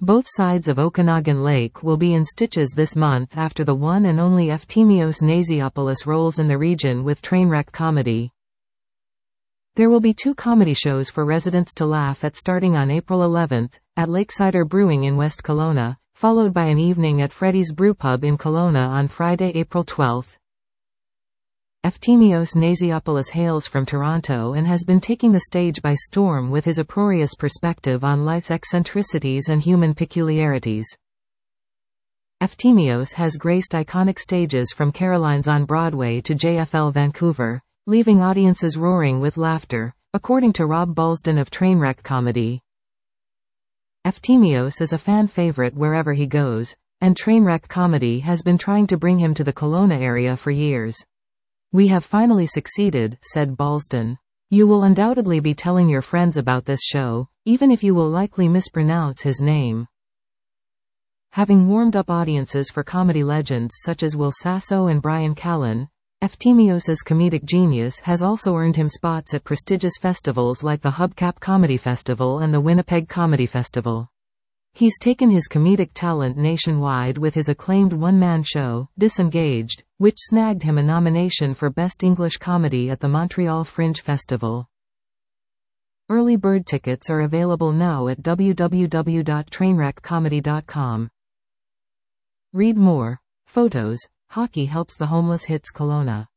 Both sides of Okanagan Lake will be in stitches this month after the one and only Efthymios Naziopoulos rolls in the region with Trainwreck Comedy. There will be 2 comedy shows for residents to laugh at starting on April 11th, at Lakesider Brewing in West Kelowna, followed by an evening at Freddy's Brewpub in Kelowna on Friday, April 12th. Efthymios Naziopoulos hails from Toronto and has been taking the stage by storm with his uproarious perspective on life's eccentricities and human peculiarities. Efthymios has graced iconic stages from Caroline's on Broadway to JFL Vancouver, leaving audiences roaring with laughter, according to Rob Balsden of Trainwreck Comedy. Efthymios is a fan favorite wherever he goes, and Trainwreck Comedy has been trying to bring him to the Kelowna area for years. "We have finally succeeded," said Balsden. "You will undoubtedly be telling your friends about this show, even if you will likely mispronounce his name." Having warmed up audiences for comedy legends such as Will Sasso and Brian Callen, Efthymios' comedic genius has also earned him spots at prestigious festivals like the Hubcap Comedy Festival and the Winnipeg Comedy Festival. He's taken his comedic talent nationwide with his acclaimed one-man show, Disengaged, which snagged him a nomination for Best English Comedy at the Montreal Fringe Festival. Early bird tickets are available now at www.trainwreckcomedy.com. Read more. Photos. Hockey helps the homeless hits Kelowna.